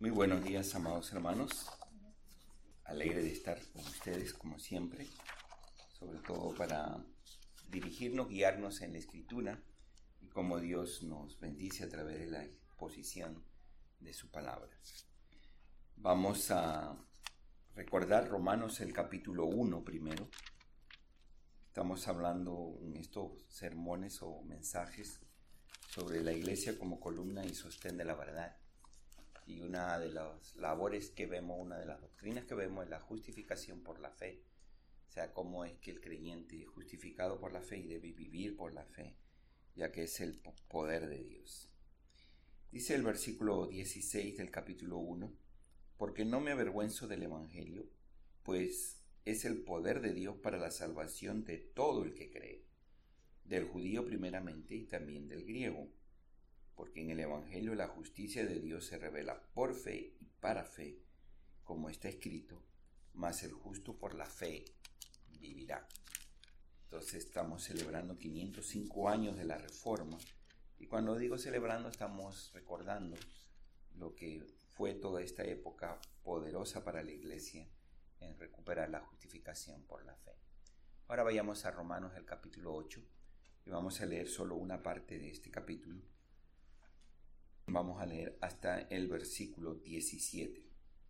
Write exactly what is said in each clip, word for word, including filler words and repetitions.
Muy buenos días, amados hermanos. Alegre de estar con ustedes, como siempre, sobre todo para dirigirnos, guiarnos en la Escritura y cómo Dios nos bendice a través de la exposición de su palabra. Vamos a recordar Romanos el capítulo uno primero. Estamos hablando en estos sermones o mensajes sobre la iglesia como columna y sostén de la verdad. Y una de las labores que vemos, una de las doctrinas que vemos es la justificación por la fe. O sea, cómo es que el creyente es justificado por la fe y debe vivir por la fe, ya que es el poder de Dios. Dice el versículo dieciséis del capítulo uno, porque no me avergüenzo del evangelio, pues es el poder de Dios para la salvación de todo el que cree, del judío primeramente y también del griego. Porque en el Evangelio la justicia de Dios se revela por fe y para fe, como está escrito, mas el justo por la fe vivirá. Entonces estamos celebrando quinientos cinco años de la Reforma, y cuando digo celebrando estamos recordando lo que fue toda esta época poderosa para la Iglesia en recuperar la justificación por la fe. Ahora vayamos a Romanos el capítulo ocho, y vamos a leer solo una parte de este capítulo. Vamos a leer hasta el versículo diecisiete.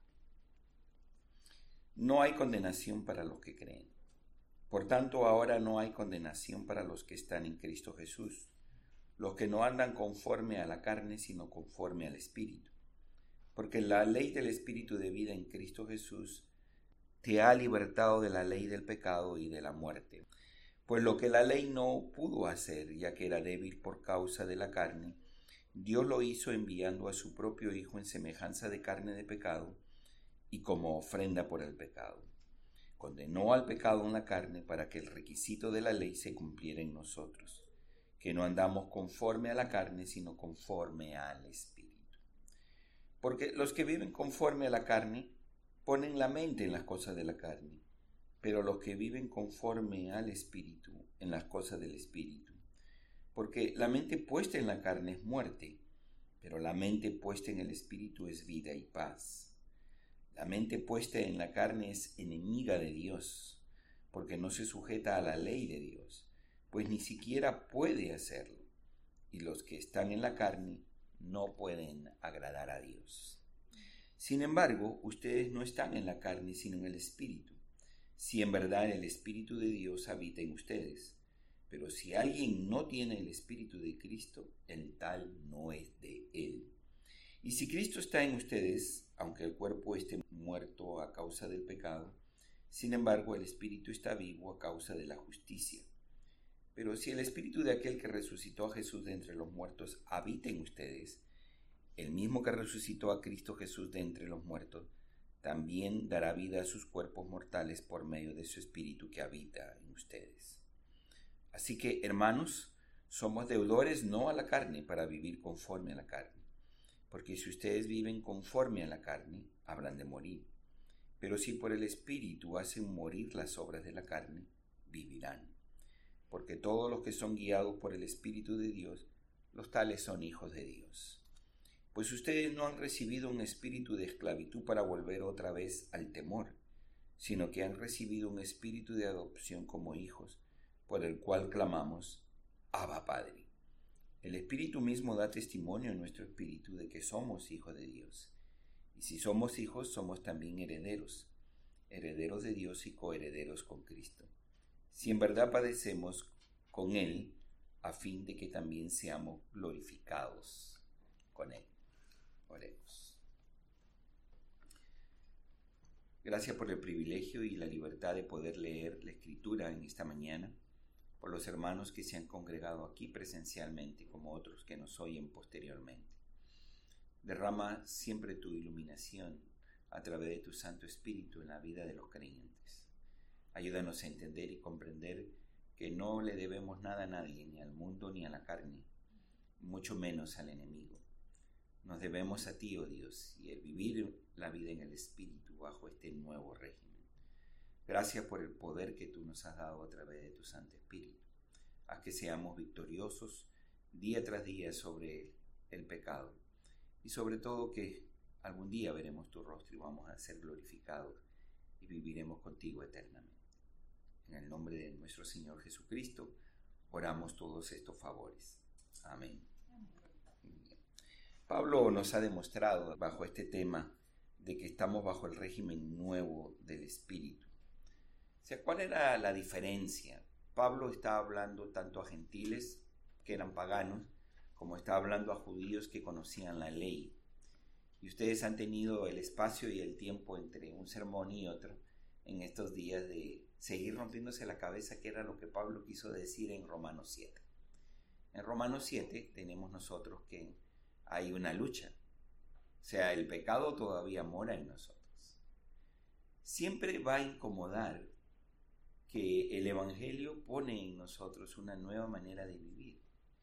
No hay condenación para los que creen. Por tanto, ahora no hay condenación para los que están en Cristo Jesús, los que no andan conforme a la carne, sino conforme al Espíritu. Porque la ley del Espíritu de vida en Cristo Jesús te ha libertado de la ley del pecado y de la muerte. Pues lo que la ley no pudo hacer, ya que era débil por causa de la carne, Dios lo hizo enviando a su propio Hijo en semejanza de carne de pecado y como ofrenda por el pecado. Condenó al pecado en la carne para que el requisito de la ley se cumpliera en nosotros, que no andamos conforme a la carne, sino conforme al Espíritu. Porque los que viven conforme a la carne ponen la mente en las cosas de la carne, pero los que viven conforme al Espíritu en las cosas del Espíritu. Porque la mente puesta en la carne es muerte, pero la mente puesta en el Espíritu es vida y paz. La mente puesta en la carne es enemiga de Dios, porque no se sujeta a la ley de Dios, pues ni siquiera puede hacerlo. Y los que están en la carne no pueden agradar a Dios. Sin embargo, ustedes no están en la carne, sino en el Espíritu, si en verdad el Espíritu de Dios habita en ustedes. Pero si alguien no tiene el Espíritu de Cristo, el tal no es de él. Y si Cristo está en ustedes, aunque el cuerpo esté muerto a causa del pecado, sin embargo el Espíritu está vivo a causa de la justicia. Pero si el Espíritu de aquel que resucitó a Jesús de entre los muertos habita en ustedes, el mismo que resucitó a Cristo Jesús de entre los muertos, también dará vida a sus cuerpos mortales por medio de su Espíritu que habita en ustedes. Así que, hermanos, somos deudores no a la carne para vivir conforme a la carne. Porque si ustedes viven conforme a la carne, habrán de morir. Pero si por el Espíritu hacen morir las obras de la carne, vivirán. Porque todos los que son guiados por el Espíritu de Dios, los tales son hijos de Dios. Pues ustedes no han recibido un espíritu de esclavitud para volver otra vez al temor, sino que han recibido un espíritu de adopción como hijos, por el cual clamamos, Abba Padre. El Espíritu mismo da testimonio en nuestro espíritu de que somos hijos de Dios. Y si somos hijos, somos también herederos, herederos de Dios y coherederos con Cristo. Si en verdad padecemos con Él, a fin de que también seamos glorificados con Él. Oremos. Gracias por el privilegio y la libertad de poder leer la Escritura en esta mañana, por los hermanos que se han congregado aquí presencialmente, como otros que nos oyen posteriormente. Derrama siempre tu iluminación a través de tu Santo Espíritu en la vida de los creyentes. Ayúdanos a entender y comprender que no le debemos nada a nadie, ni al mundo ni a la carne, mucho menos al enemigo. Nos debemos a ti, oh Dios, y el vivir la vida en el Espíritu bajo este nuevo régimen. Gracias por el poder que tú nos has dado a través de tu Santo Espíritu. Haz que seamos victoriosos día tras día sobre el pecado y sobre todo que algún día veremos tu rostro y vamos a ser glorificados y viviremos contigo eternamente. En el nombre de nuestro Señor Jesucristo, oramos todos estos favores. Amén. Pablo nos ha demostrado bajo este tema de que estamos bajo el régimen nuevo del Espíritu. O sea, ¿cuál era la diferencia? Pablo está hablando tanto a gentiles que eran paganos, como está hablando a judíos que conocían la ley. Y ustedes han tenido el espacio y el tiempo entre un sermón y otro en estos días de seguir rompiéndose la cabeza qué era lo que Pablo quiso decir en Romanos siete. En Romanos siete tenemos nosotros que hay una lucha. O sea, el pecado todavía mora en nosotros. Siempre va a incomodar que el Evangelio pone en nosotros una nueva manera de vivir.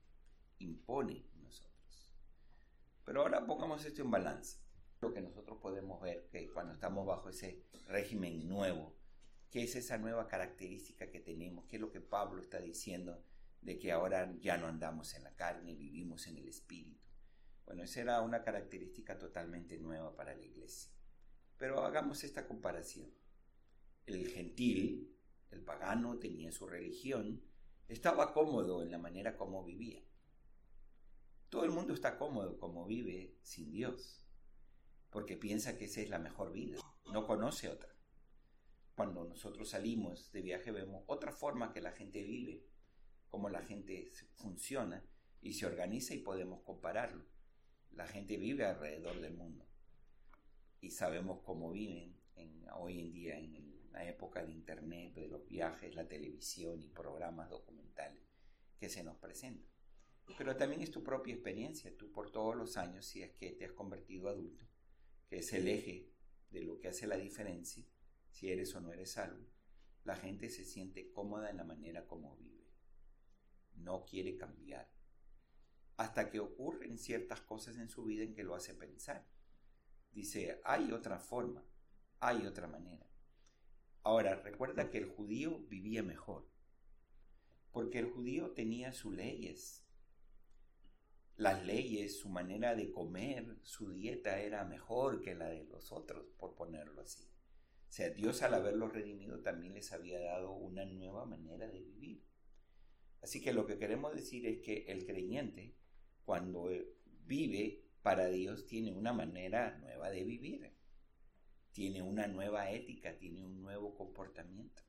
Impone en nosotros. Pero ahora pongamos esto en balance. Lo que nosotros podemos ver que cuando estamos bajo ese régimen nuevo, ¿qué es esa nueva característica que tenemos? ¿Qué es lo que Pablo está diciendo de que ahora ya no andamos en la carne, vivimos en el Espíritu? Bueno, esa era una característica totalmente nueva para la iglesia. Pero hagamos esta comparación. El gentil, el pagano, tenía su religión, estaba cómodo en la manera como vivía. Todo el mundo está cómodo como vive sin Dios, porque piensa que esa es la mejor vida, no conoce otra. Cuando nosotros salimos de viaje vemos otra forma que la gente vive, cómo la gente funciona y se organiza y podemos compararlo. La gente vive alrededor del mundo y sabemos cómo viven en, hoy en día en la época de internet, de los viajes, la televisión y programas documentales que se nos presentan. Pero también es tu propia experiencia, tú por todos los años, si es que te has convertido adulto, que es el eje de lo que hace la diferencia, si eres o no eres salvo, la gente se siente cómoda en la manera como vive. No quiere cambiar. Hasta que ocurren ciertas cosas en su vida en que lo hace pensar. Dice, hay otra forma, hay otra manera. Ahora, recuerda que el judío vivía mejor, porque el judío tenía sus leyes. Las leyes, su manera de comer, su dieta era mejor que la de los otros, por ponerlo así. O sea, Dios al haberlos redimido también les había dado una nueva manera de vivir. Así que lo que queremos decir es que el creyente, cuando vive para Dios, tiene una manera nueva de vivir. Tiene una nueva ética, tiene un nuevo comportamiento.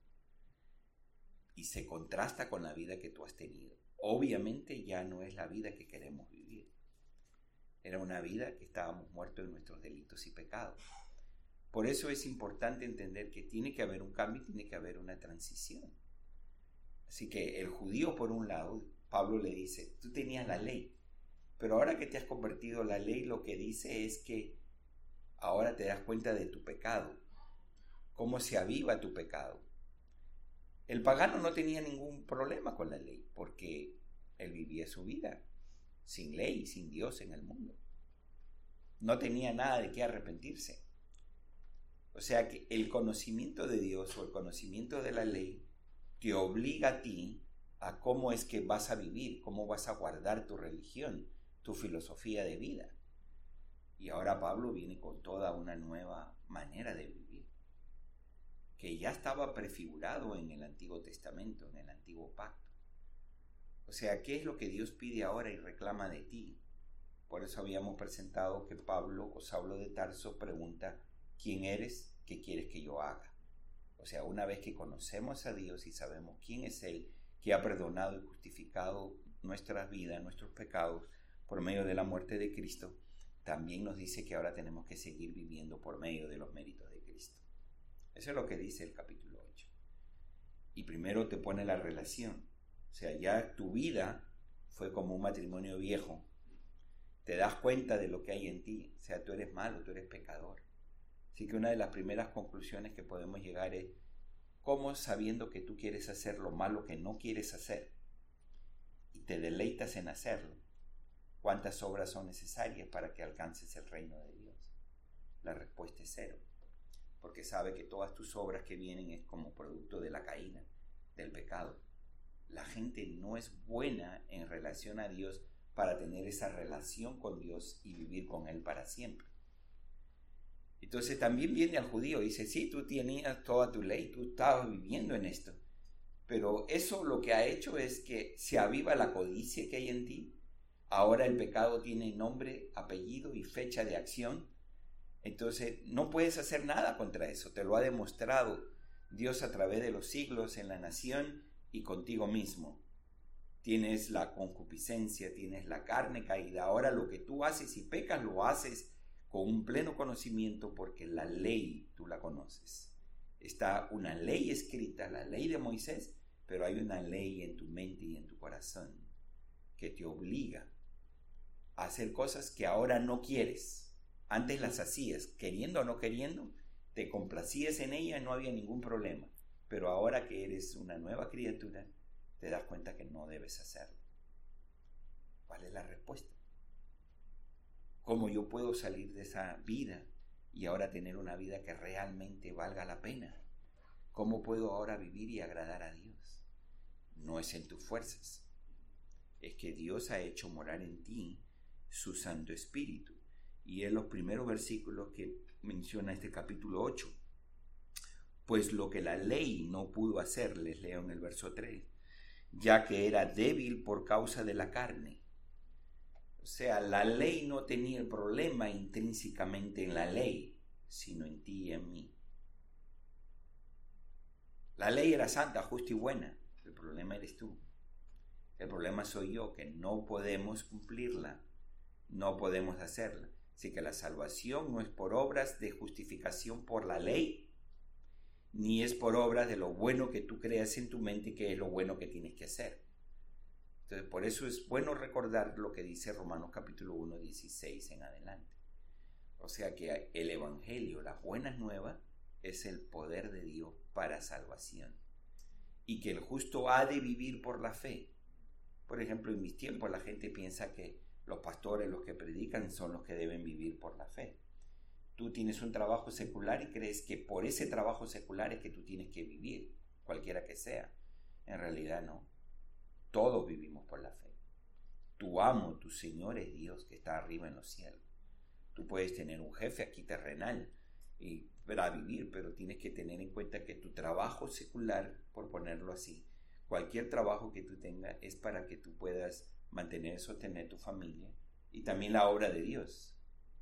Y se contrasta con la vida que tú has tenido. Obviamente ya no es la vida que queremos vivir. Era una vida que estábamos muertos en nuestros delitos y pecados. Por eso es importante entender que tiene que haber un cambio, tiene que haber una transición. Así que el judío, por un lado, Pablo le dice, tú tenías la ley, pero ahora que te has convertido, la ley lo que dice es que ahora te das cuenta de tu pecado, cómo se aviva tu pecado. El pagano no tenía ningún problema con la ley, porque él vivía su vida sin ley, sin Dios en el mundo. No tenía nada de qué arrepentirse. O sea que el conocimiento de Dios o el conocimiento de la ley te obliga a ti a cómo es que vas a vivir, cómo vas a guardar tu religión, tu filosofía de vida. Y ahora Pablo viene con toda una nueva manera de vivir, que ya estaba prefigurado en el Antiguo Testamento, en el Antiguo Pacto. O sea, ¿qué es lo que Dios pide ahora y reclama de ti? Por eso habíamos presentado que Pablo o Saulo de Tarso pregunta, ¿quién eres? ¿Qué quieres que yo haga? O sea, una vez que conocemos a Dios y sabemos quién es Él, que ha perdonado y justificado nuestras vidas, nuestros pecados, por medio de la muerte de Cristo, también nos dice que ahora tenemos que seguir viviendo por medio de los méritos de Cristo. Eso es lo que dice el capítulo ocho. Y primero te pone la relación. O sea, ya tu vida fue como un matrimonio viejo. Te das cuenta de lo que hay en ti. O sea, tú eres malo, tú eres pecador. Así que una de las primeras conclusiones que podemos llegar es cómo, sabiendo que tú quieres hacer lo malo que no quieres hacer y te deleitas en hacerlo, ¿cuántas obras son necesarias para que alcances el reino de Dios? La respuesta es cero, porque sabe que todas tus obras que vienen es como producto de la caída, del pecado. La gente no es buena en relación a Dios para tener esa relación con Dios y vivir con Él para siempre. Entonces también viene al judío y dice, sí, tú tenías toda tu ley, tú estabas viviendo en esto, pero eso lo que ha hecho es que se aviva la codicia que hay en ti. Ahora el pecado tiene nombre, apellido y fecha de acción. Entonces no puedes hacer nada contra eso. Te lo ha demostrado Dios a través de los siglos en la nación y contigo mismo. Tienes la concupiscencia, tienes la carne caída. Ahora lo que tú haces y pecas lo haces con un pleno conocimiento porque la ley tú la conoces. Está una ley escrita, la ley de Moisés, pero hay una ley en tu mente y en tu corazón que te obliga a hacer cosas que ahora no quieres. Antes las hacías, queriendo o no queriendo, te complacías en ella y no había ningún problema. Pero ahora que eres una nueva criatura, te das cuenta que no debes hacerlo. ¿Cuál es la respuesta? ¿Cómo yo puedo salir de esa vida y ahora tener una vida que realmente valga la pena? ¿Cómo puedo ahora vivir y agradar a Dios? No es en tus fuerzas. Es que Dios ha hecho morar en ti su Santo Espíritu. Y en los primeros versículos que menciona este capítulo ocho. Pues lo que la ley no pudo hacer, les leo en el verso tres, ya que era débil por causa de la carne. O sea, la ley no tenía el problema intrínsecamente en la ley, sino en ti y en mí. La ley era santa, justa y buena. El problema eres tú. El problema soy yo, que no podemos cumplirla, no podemos hacerla. Así que la salvación no es por obras de justificación por la ley, ni es por obras de lo bueno que tú creas en tu mente que es lo bueno que tienes que hacer. Entonces, por eso es bueno recordar lo que dice Romanos capítulo uno, dieciséis en adelante. O sea que el Evangelio, las buenas nuevas, es el poder de Dios para salvación. Y que el justo ha de vivir por la fe. Por ejemplo, en mis tiempos la gente piensa que los pastores, los que predican, son los que deben vivir por la fe. Tú tienes un trabajo secular y crees que por ese trabajo secular es que tú tienes que vivir, cualquiera que sea. En realidad no. Todos vivimos por la fe. Tu amo, tu Señor es Dios que está arriba en los cielos. Tú puedes tener un jefe aquí terrenal y para vivir, pero tienes que tener en cuenta que tu trabajo secular, por ponerlo así, cualquier trabajo que tú tengas es para que tú puedas mantener y sostener tu familia y también la obra de Dios.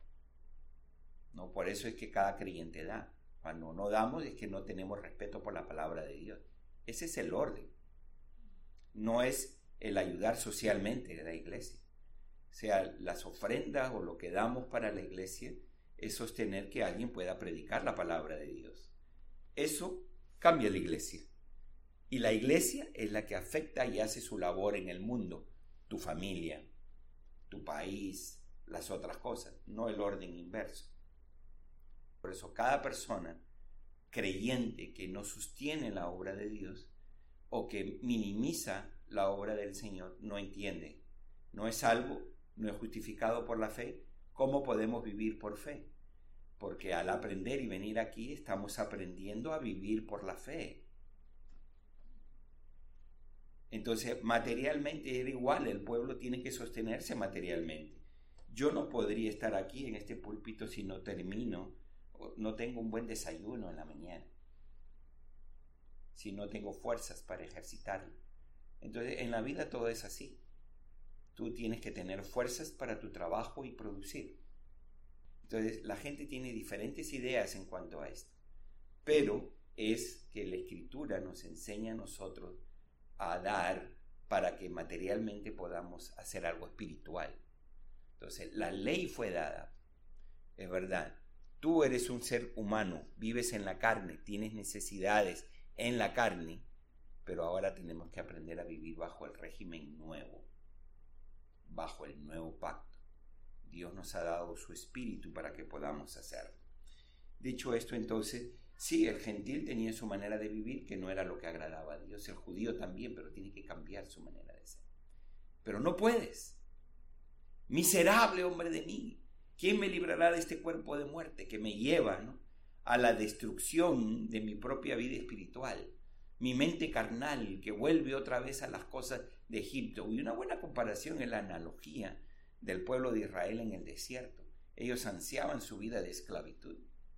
No, por eso es que cada creyente da. Cuando no damos es que no tenemos respeto por la palabra de Dios. Ese es el orden. No es el ayudar socialmente de la iglesia. O sea, las ofrendas o lo que damos para la iglesia es sostener que alguien pueda predicar la palabra de Dios. Eso cambia la iglesia. Y la iglesia es la que afecta y hace su labor en el mundo. Tu familia, tu país, las otras cosas, no el orden inverso. Por eso cada persona creyente que no sostiene la obra de Dios o que minimiza la obra del Señor no entiende, no es salvo, no es justificado por la fe. ¿Cómo podemos vivir por fe? Porque al aprender y venir aquí estamos aprendiendo a vivir por la fe. Entonces, materialmente era igual, el pueblo tiene que sostenerse materialmente. Yo no podría estar aquí en este púlpito si no termino, no tengo un buen desayuno en la mañana, si no tengo fuerzas para ejercitarlo. Entonces, en la vida todo es así. Tú tienes que tener fuerzas para tu trabajo y producir. Entonces, la gente tiene diferentes ideas en cuanto a esto, pero es que la Escritura nos enseña a nosotros a dar para que materialmente podamos hacer algo espiritual. Entonces, la ley fue dada, es verdad. Tú eres un ser humano, vives en la carne, tienes necesidades en la carne, pero ahora tenemos que aprender a vivir bajo el régimen nuevo, bajo el nuevo pacto. Dios nos ha dado su espíritu para que podamos hacerlo. Dicho esto, entonces, sí, el gentil tenía su manera de vivir que no era lo que agradaba a Dios, el judío también, pero tiene que cambiar su manera de ser. Pero no puedes. Miserable hombre de mí, ¿quién me librará de este cuerpo de muerte que me lleva, ¿no?, a la destrucción de mi propia vida espiritual? Mi mente carnal que vuelve otra vez a las cosas de Egipto. Y una buena comparación es la analogía del pueblo de Israel en el desierto. Ellos ansiaban su vida de esclavitud.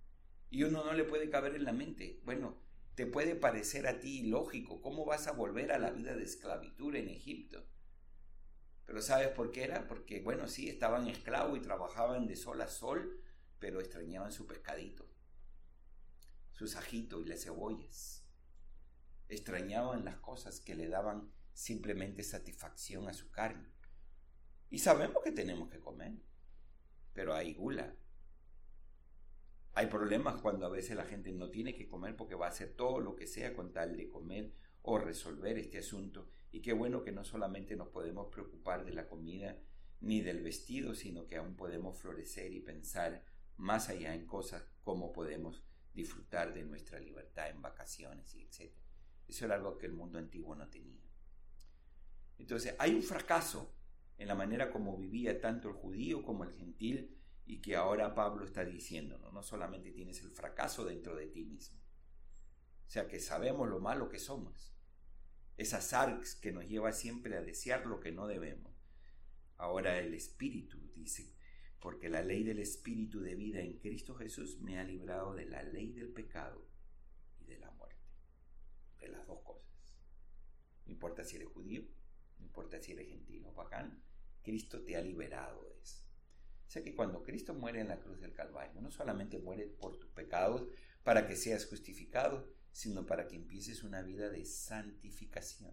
Y uno no le puede caber en la mente. Bueno, te puede parecer a ti ilógico. ¿Cómo vas a volver a la vida de esclavitud en Egipto? Pero ¿sabes por qué era? Porque, bueno, sí, estaban esclavos y trabajaban de sol a sol, pero extrañaban su pescadito, sus ajitos y las cebollas. Extrañaban las cosas que le daban simplemente satisfacción a su carne. Y sabemos que tenemos que comer, pero hay gula. Hay problemas cuando a veces la gente no tiene que comer porque va a hacer todo lo que sea con tal de comer o resolver este asunto. Y qué bueno que no solamente nos podemos preocupar de la comida ni del vestido, sino que aún podemos florecer y pensar más allá en cosas como podemos disfrutar de nuestra libertad en vacaciones y etcétera. Eso era algo que el mundo antiguo no tenía. Entonces hay un fracaso en la manera como vivía tanto el judío como el gentil, y que ahora Pablo está diciendo, ¿no? No solamente tienes el fracaso dentro de ti mismo, o sea que sabemos lo malo que somos, esa sarx que nos lleva siempre a desear lo que no debemos. Ahora el Espíritu dice, porque la ley del Espíritu de vida en Cristo Jesús me ha librado de la ley del pecado y de la muerte, de las dos cosas. No importa si eres judío, no importa si eres gentil o pagano, Cristo te ha liberado de eso. O sea que cuando Cristo muere en la cruz del Calvario, no solamente muere por tus pecados para que seas justificado, sino para que empieces una vida de santificación.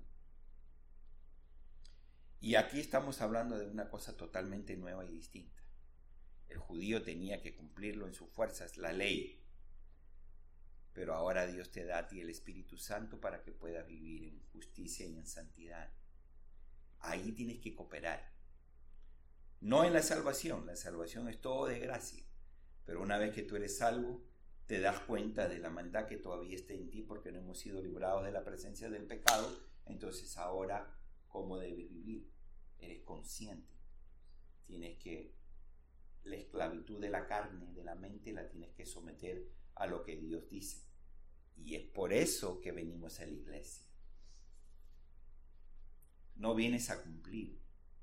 Y aquí estamos hablando de una cosa totalmente nueva y distinta. El judío tenía que cumplirlo en sus fuerzas, la ley. Pero ahora Dios te da a ti el Espíritu Santo para que puedas vivir en justicia y en santidad. Ahí tienes que cooperar. No en la salvación, la salvación es todo de gracia, pero una vez que tú eres salvo, te das cuenta de la maldad que todavía está en ti porque no hemos sido librados de la presencia del pecado. Entonces ahora, ¿cómo debes vivir? Eres consciente. Tienes que, la esclavitud de la carne, de la mente, la tienes que someter a lo que Dios dice. Y es por eso que venimos a la iglesia. No vienes a cumplir.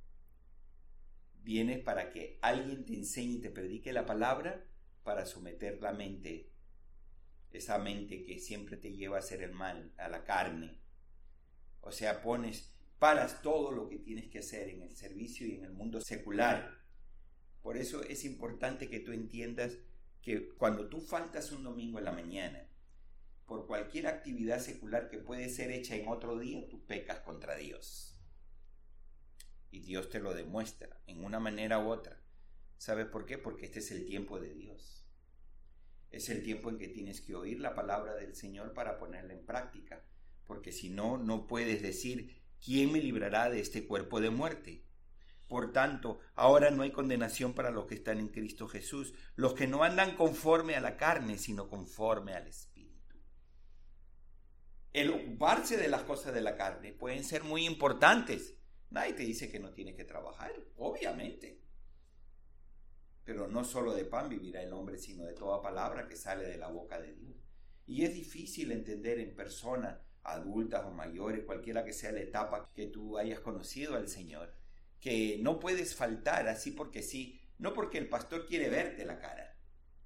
Vienes para que alguien te enseñe y te predique la palabra para someter la mente, esa mente que siempre te lleva a hacer el mal, a la carne. O sea, pones, paras todo lo que tienes que hacer en el servicio y en el mundo secular. Por eso es importante que tú entiendas que cuando tú faltas un domingo en la mañana, por cualquier actividad secular que puede ser hecha en otro día, tú pecas contra Dios. Y Dios te lo demuestra en una manera u otra. ¿Sabes por qué? Porque este es el tiempo de Dios. Es el tiempo en que tienes que oír la palabra del Señor para ponerla en práctica. Porque si no, no puedes decir, ¿quién me librará de este cuerpo de muerte? Por tanto, ahora no hay condenación para los que están en Cristo Jesús, los que no andan conforme a la carne, sino conforme al Espíritu. El ocuparse de las cosas de la carne pueden ser muy importantes. Nadie te dice que no tienes que trabajar, obviamente. Pero no solo de pan vivirá el hombre, sino de toda palabra que sale de la boca de Dios. Y es difícil entender en personas adultas o mayores, cualquiera que sea la etapa que tú hayas conocido al Señor, que no puedes faltar así porque sí, no porque el pastor quiere verte la cara.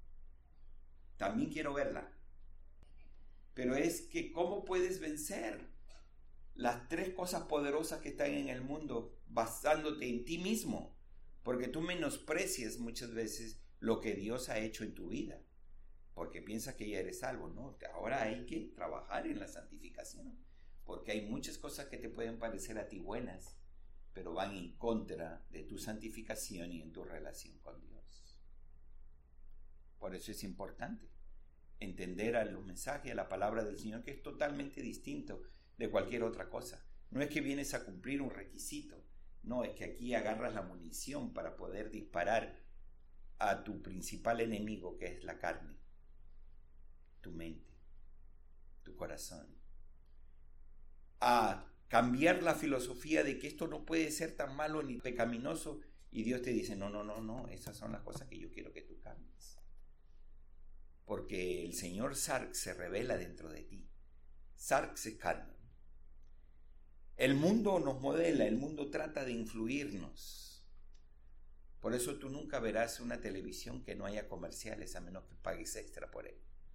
También quiero verla. Pero es que ¿cómo puedes vencer las tres cosas poderosas que están en el mundo basándote en ti mismo? Porque tú menosprecias muchas veces lo que Dios ha hecho en tu vida, porque piensas que ya eres salvo. No, ahora hay que trabajar en la santificación, porque hay muchas cosas que te pueden parecer a ti buenas, pero van en contra de tu santificación y en tu relación con Dios. Por eso es importante entender a los mensajes, a la palabra del Señor, que es totalmente distinto de cualquier otra cosa. No es que vienes a cumplir un requisito, no, es que aquí agarras la munición para poder disparar a tu principal enemigo, que es la carne, tu mente, tu corazón. A cambiar la filosofía de que esto no puede ser tan malo ni pecaminoso, y Dios te dice, no, no, no, no, esas son las cosas que yo quiero que tú cambies. Porque el Señor Sarx se revela dentro de ti. Sarx es carne. El mundo nos modela, el mundo trata de influirnos. Por eso tú nunca verás una televisión que no haya comerciales, a menos que pagues extra por él.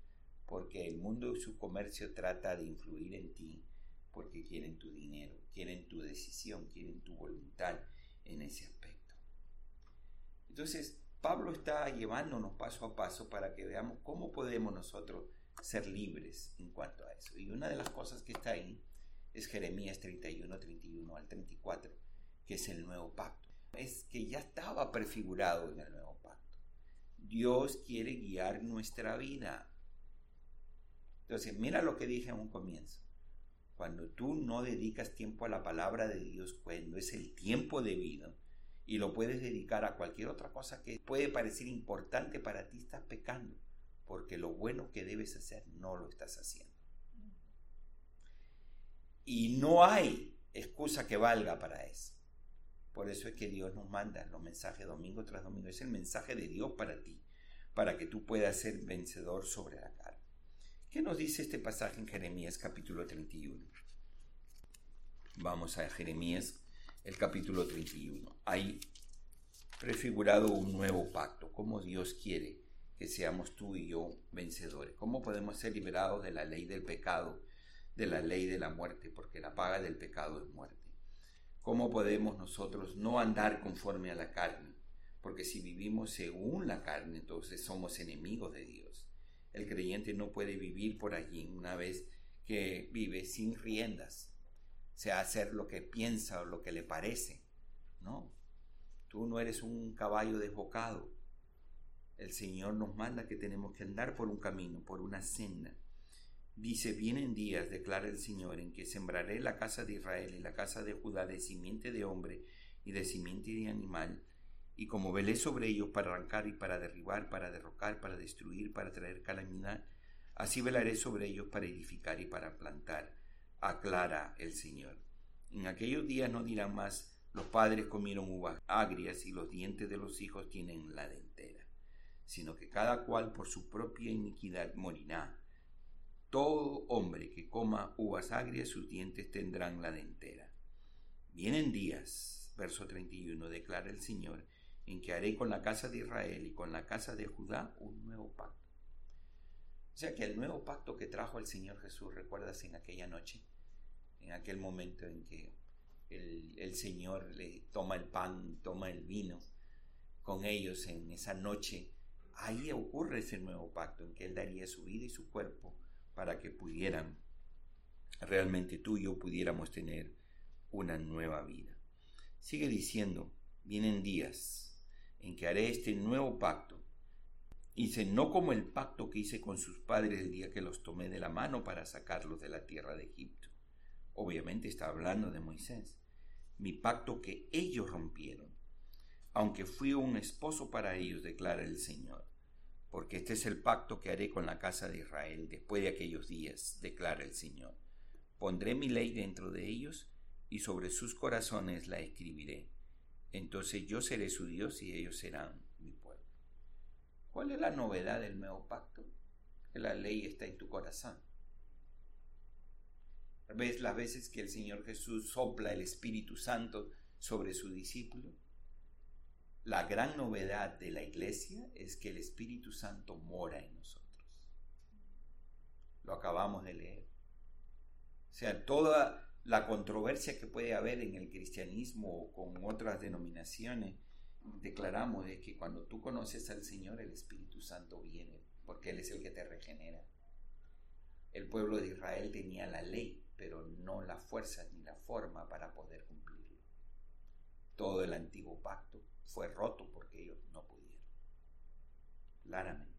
porque el mundo de su comercio trata de influir en ti, porque quieren tu dinero, quieren tu decisión, quieren tu voluntad en ese aspecto. Entonces, Pablo está llevándonos paso a paso para que veamos cómo podemos nosotros ser libres en cuanto a eso. Y una de las cosas que está ahí es Jeremías treinta y uno, treinta y uno al treinta y cuatro, que es el nuevo pacto. Es que ya estaba prefigurado en el nuevo pacto. Dios quiere guiar nuestra vida. Entonces, mira lo que dije en un comienzo. Cuando tú no dedicas tiempo a la palabra de Dios, cuando es el tiempo debido, y lo puedes dedicar a cualquier otra cosa que puede parecer importante para ti, estás pecando, porque lo bueno que debes hacer no lo estás haciendo. Y no hay excusa que valga para eso. Por eso es que Dios nos manda los mensajes domingo tras domingo. Es el mensaje de Dios para ti, para que tú puedas ser vencedor sobre la carne. ¿Qué nos dice este pasaje en Jeremías capítulo treinta y uno? Vamos a Jeremías, el capítulo treinta y uno. Hay prefigurado un nuevo pacto, cómo Dios quiere que seamos tú y yo vencedores. ¿Cómo podemos ser liberados de la ley del pecado, de la ley de la muerte? Porque la paga del pecado es muerte. ¿Cómo podemos nosotros no andar conforme a la carne? Porque si vivimos según la carne, entonces somos enemigos de Dios. El creyente no puede vivir por allí una vez que vive sin riendas, o sea, hacer lo que piensa o lo que le parece. No, tú no eres un caballo desbocado. El Señor nos manda que tenemos que andar por un camino, por una senda. Dice, vienen días, declara el Señor, en que sembraré la casa de Israel y la casa de Judá de simiente de hombre y de simiente de animal, y como velé sobre ellos para arrancar y para derribar, para derrocar, para destruir, para traer calamidad, así velaré sobre ellos para edificar y para plantar, aclara el Señor. En aquellos días no dirán más, los padres comieron uvas agrias y los dientes de los hijos tienen la dentera, sino que cada cual por su propia iniquidad morirá. Todo hombre que coma uvas agrias, sus dientes tendrán la dentera. Vienen días, verso treinta y uno, declara el Señor, en que haré con la casa de Israel y con la casa de Judá un nuevo pacto. O sea que el nuevo pacto que trajo el Señor Jesús, ¿recuerdas en aquella noche? En aquel momento en que el, el Señor le toma el pan, toma el vino con ellos en esa noche. Ahí ocurre ese nuevo pacto en que Él daría su vida y su cuerpo para que pudieran, realmente tú y yo pudiéramos tener una nueva vida. Sigue diciendo, vienen días en que haré este nuevo pacto. Dice, no como el pacto que hice con sus padres el día que los tomé de la mano para sacarlos de la tierra de Egipto. Obviamente está hablando de Moisés. Mi pacto que ellos rompieron, aunque fui un esposo para ellos, declara el Señor. Porque este es el pacto que haré con la casa de Israel después de aquellos días, declara el Señor. Pondré mi ley dentro de ellos y sobre sus corazones la escribiré. Entonces yo seré su Dios y ellos serán mi pueblo. ¿Cuál es la novedad del nuevo pacto? Que la ley está en tu corazón. ¿Ves las veces que el Señor Jesús sopla el Espíritu Santo sobre su discípulo? La gran novedad de la iglesia es que el Espíritu Santo mora en nosotros. Lo acabamos de leer. O sea, toda la controversia que puede haber en el cristianismo o con otras denominaciones, declaramos de que cuando tú conoces al Señor, el Espíritu Santo viene, porque Él es el que te regenera. El pueblo de Israel tenía la ley, pero no la fuerza ni la forma para poder cumplirlo. Todo el antiguo pacto fue roto porque ellos no pudieron. Claramente.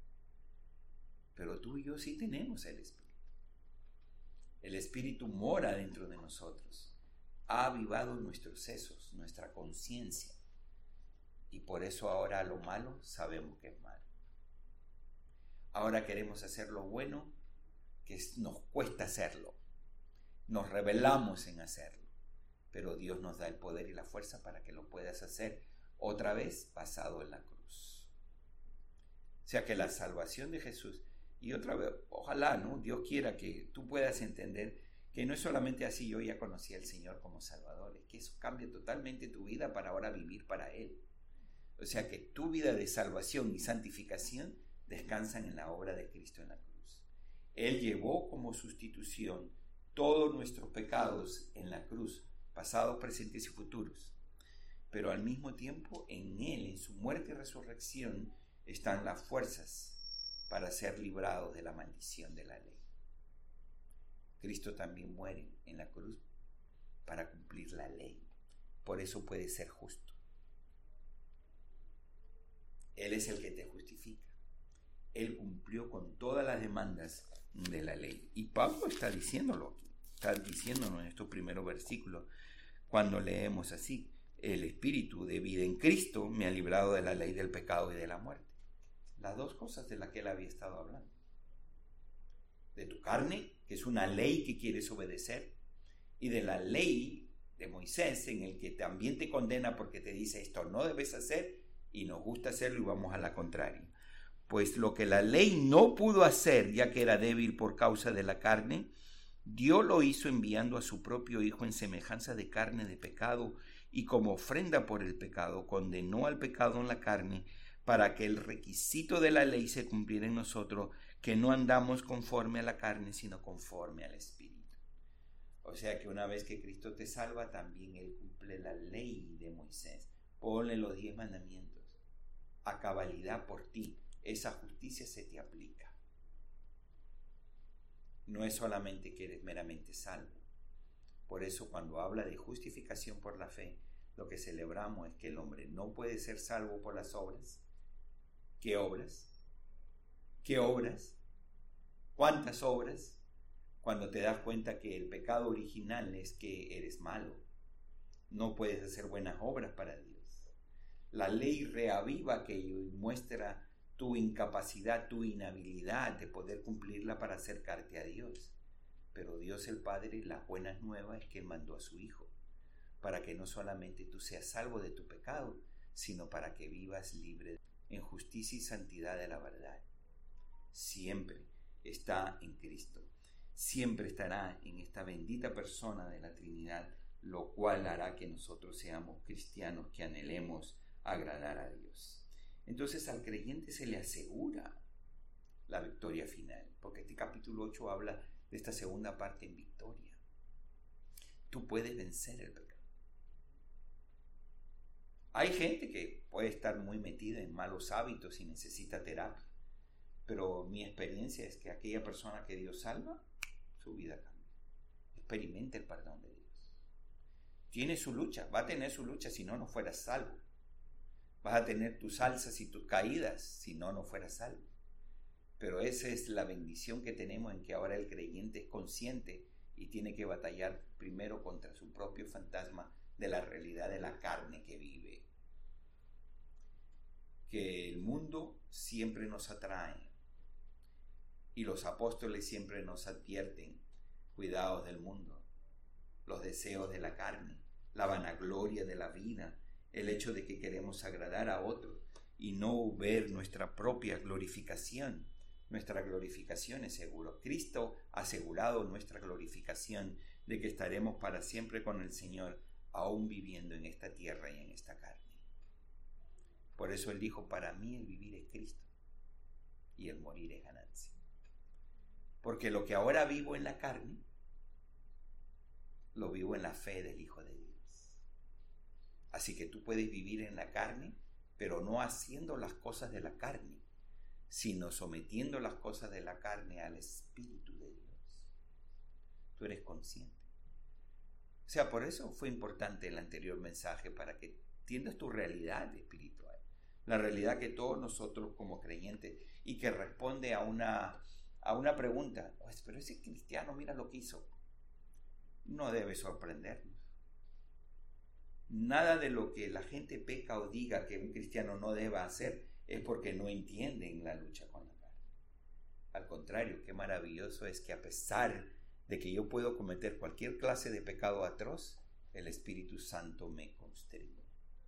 Pero tú y yo sí tenemos el Espíritu. El Espíritu mora dentro de nosotros. Ha avivado nuestros sesos, nuestra conciencia. Y por eso ahora lo malo sabemos que es malo. Ahora queremos hacer lo bueno, que nos cuesta hacerlo. Nos rebelamos en hacerlo. Pero Dios nos da el poder y la fuerza para que lo puedas hacer otra vez basado en la cruz. O sea que la salvación de Jesús, y otra vez, ojalá, ¿no? Dios quiera que tú puedas entender que no es solamente así, yo ya conocí al Señor como Salvador, es que eso cambia totalmente tu vida para ahora vivir para Él. O sea que tu vida de salvación y santificación descansan en la obra de Cristo en la cruz. Él llevó como sustitución todos nuestros pecados en la cruz, pasados, presentes y futuros. Pero al mismo tiempo, en Él, en su muerte y resurrección, están las fuerzas para ser librados de la maldición de la ley. Cristo también muere en la cruz para cumplir la ley. Por eso puede ser justo. Él es el que te justifica. Él cumplió con todas las demandas de la ley. Y Pablo está diciéndolo aquí. Está diciéndonos en estos primeros versículos, cuando leemos así: el Espíritu de vida en Cristo me ha librado de la ley del pecado y de la muerte. Las dos cosas de las que él había estado hablando. De tu carne, que es una ley que quieres obedecer, y de la ley de Moisés, en el que también te condena porque te dice esto no debes hacer, y nos gusta hacerlo y vamos a la contraria. Pues lo que la ley no pudo hacer, ya que era débil por causa de la carne, Dios lo hizo enviando a su propio Hijo en semejanza de carne de pecado, y como ofrenda por el pecado condenó al pecado en la carne, para que el requisito de la ley se cumpliera en nosotros, que no andamos conforme a la carne, sino conforme al Espíritu. O sea que una vez que Cristo te salva, también Él cumple la ley de Moisés. Ponle los diez mandamientos a cabalidad por ti. Esa justicia se te aplica. No es solamente que eres meramente salvo. Por eso cuando habla de justificación por la fe, lo que celebramos es que el hombre no puede ser salvo por las obras. ¿Qué obras? ¿Qué obras? ¿Cuántas obras? Cuando te das cuenta que el pecado original es que eres malo. No puedes hacer buenas obras para Dios. La ley reaviva aquello y muestra tu incapacidad, tu inhabilidad de poder cumplirla para acercarte a Dios. Pero Dios el Padre, las buenas nuevas es que Él mandó a su Hijo, para que no solamente tú seas salvo de tu pecado, sino para que vivas libre en justicia y santidad de la verdad. Siempre está en Cristo. Siempre estará en esta bendita persona de la Trinidad, lo cual hará que nosotros seamos cristianos que anhelemos agradar a Dios. Entonces al creyente se le asegura la victoria final, porque este capítulo ocho habla de esta segunda parte en victoria. Tú puedes vencer el pecado. Hay gente que puede estar muy metida en malos hábitos y necesita terapia, pero mi experiencia es que aquella persona que Dios salva, su vida cambia. Experimenta el perdón de Dios. Tiene su lucha, va a tener su lucha, si no, no fueras salvo. Vas a tener tus alzas y tus caídas, si no, no fueras salvo. Pero esa es la bendición que tenemos, en que ahora el creyente es consciente y tiene que batallar primero contra su propio fantasma de la realidad de la carne que vive. Que el mundo siempre nos atrae y los apóstoles siempre nos advierten: cuidados del mundo, los deseos de la carne, la vanagloria de la vida, el hecho de que queremos agradar a otros y no ver nuestra propia glorificación. Nuestra glorificación es seguro. Cristo ha asegurado nuestra glorificación, de que estaremos para siempre con el Señor, aún viviendo en esta tierra y en esta carne. Por eso Él dijo: para mí el vivir es Cristo y el morir es ganancia. Porque lo que ahora vivo en la carne, lo vivo en la fe del Hijo de Dios. Así que tú puedes vivir en la carne, pero no haciendo las cosas de la carne, sino sometiendo las cosas de la carne al Espíritu de Dios. Tú eres consciente. O sea, por eso fue importante el anterior mensaje, para que entiendas tu realidad espiritual. La realidad que todos nosotros como creyentes, y que responde a una, a una pregunta: pues, pero ese cristiano, mira lo que hizo. No debe sorprendernos. Nada de lo que la gente peca o diga que un cristiano no deba hacer es porque no entienden la lucha con la carne. Al contrario, qué maravilloso es que a pesar de que yo puedo cometer cualquier clase de pecado atroz, el Espíritu Santo me constriñe.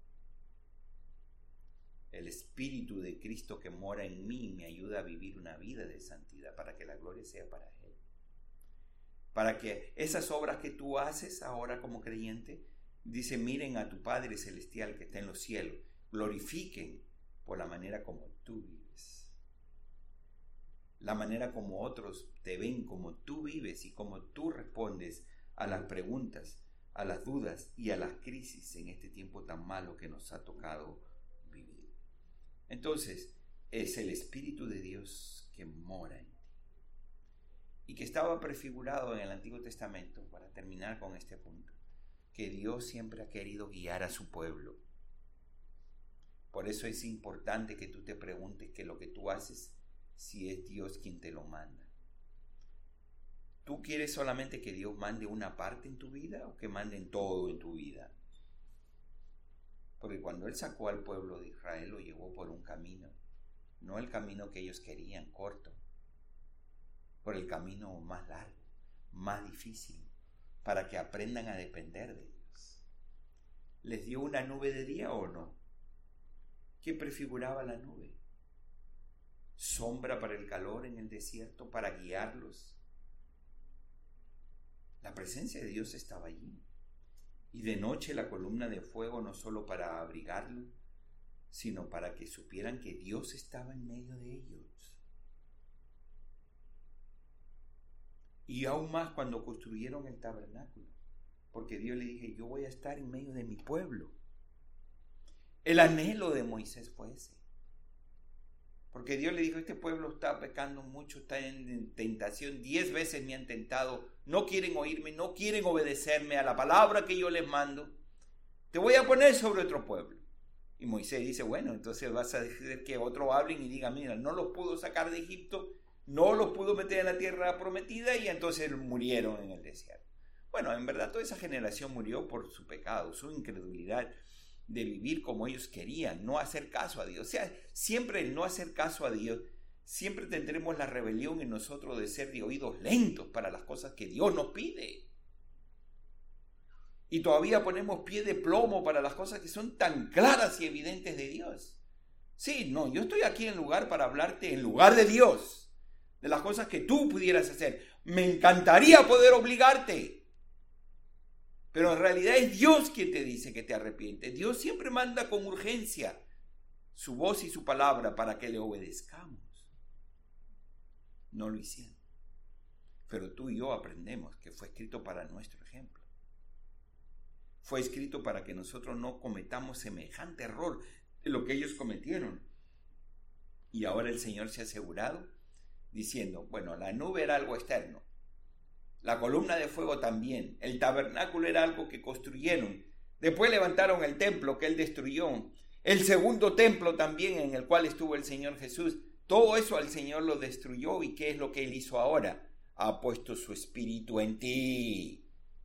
El Espíritu de Cristo que mora en mí me ayuda a vivir una vida de santidad, para que la gloria sea para Él. Para que esas obras que tú haces ahora como creyente, dice: miren a tu Padre Celestial que está en los cielos, glorifiquen por la manera como tú vives. la manera como otros te ven, como tú vives y como tú respondes a las preguntas, a las dudas y a las crisis en este tiempo tan malo que nos ha tocado vivir. Entonces, es el Espíritu de Dios que mora en ti y que estaba prefigurado en el Antiguo Testamento, para terminar con este punto, que Dios siempre ha querido guiar a su pueblo. Por eso es importante que tú te preguntes que lo que tú haces, si es Dios quien te lo manda. ¿Tú quieres solamente que Dios mande una parte en tu vida o que mande todo en tu vida? Porque cuando Él sacó al pueblo de Israel, lo llevó por un camino, no el camino que ellos querían, corto, por el camino más largo, más difícil, para que aprendan a depender de Dios. ¿Les dio una nube de día o no? ¿Qué prefiguraba la nube? Sombra para el calor en el desierto, para guiarlos. La presencia de Dios estaba allí. Y de noche la columna de fuego, no solo para abrigarlo, sino para que supieran que Dios estaba en medio de ellos. Y aún más cuando construyeron el tabernáculo, porque Dios le dije, yo voy a estar en medio de mi pueblo. El anhelo de Moisés fue ese. Porque Dios le dijo, este pueblo está pecando mucho, está en tentación, diez veces me han tentado, no quieren oírme, no quieren obedecerme a la palabra que yo les mando. Te voy a poner sobre otro pueblo. Y Moisés dice, bueno, entonces vas a decir que otro hablen y diga, mira, no los pudo sacar de Egipto, no los pudo meter en la tierra prometida y entonces murieron en el desierto. Bueno, en verdad toda esa generación murió por su pecado, su incredulidad de vivir como ellos querían, no hacer caso a Dios. O sea, siempre el no hacer caso a Dios, siempre tendremos la rebelión en nosotros de ser de oídos lentos para las cosas que Dios nos pide. Y todavía ponemos pie de plomo para las cosas que son tan claras y evidentes de Dios. Sí, no, yo estoy aquí en lugar para hablarte en lugar de Dios, de las cosas que tú pudieras hacer. Me encantaría poder obligarte. Pero en realidad es Dios quien te dice que te arrepientes. Dios siempre manda con urgencia su voz y su palabra para que le obedezcamos. No lo hicieron. Pero tú y yo aprendemos que fue escrito para nuestro ejemplo. Fue escrito para que nosotros no cometamos semejante error de lo que ellos cometieron. Y ahora el Señor se ha asegurado diciendo, bueno, la nube era algo externo. La columna de fuego también. El tabernáculo era algo que construyeron. Después levantaron el templo que Él destruyó. El segundo templo también en el cual estuvo el Señor Jesús. Todo eso el Señor lo destruyó. ¿Y qué es lo que Él hizo ahora? Ha puesto su espíritu en ti.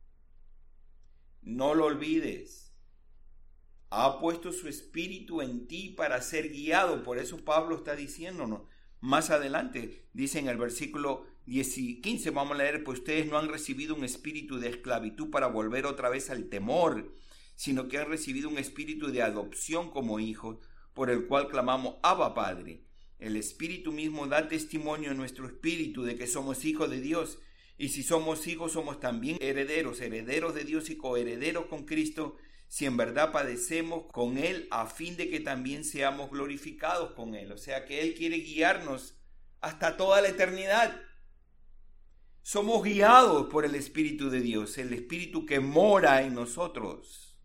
No lo olvides. Ha puesto su espíritu en ti para ser guiado. Por eso Pablo está diciéndonos. Más adelante, dice en el versículo quince, vamos a leer, pues ustedes no han recibido un espíritu de esclavitud para volver otra vez al temor, sino que han recibido un espíritu de adopción como hijos, por el cual clamamos, Abba, Padre. El Espíritu mismo da testimonio en nuestro espíritu de que somos hijos de Dios, y si somos hijos somos también herederos, herederos de Dios y coherederos con Cristo, si en verdad padecemos con Él, a fin de que también seamos glorificados con Él. O sea que Él quiere guiarnos hasta toda la eternidad. Somos guiados por el Espíritu de Dios, el Espíritu que mora en nosotros.